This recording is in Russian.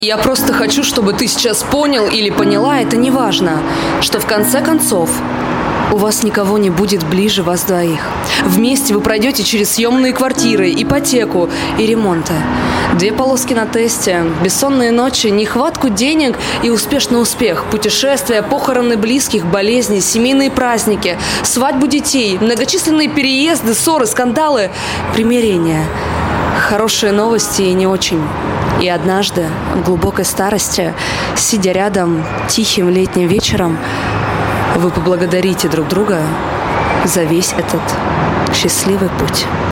Я просто хочу, чтобы ты сейчас понял или поняла, это не важно, что в конце концов у вас никого не будет ближе вас двоих. Вместе вы пройдете через съемные квартиры, ипотеку и ремонты. 2 полоски на тесте, бессонные ночи, нехватку денег и успешный успех. Путешествия, похороны близких, болезни, семейные праздники, свадьбу детей, многочисленные переезды, ссоры, скандалы, примирения. Хорошие новости и не очень. И однажды, в глубокой старости, сидя рядом тихим летним вечером, вы поблагодарите друг друга за весь этот счастливый путь.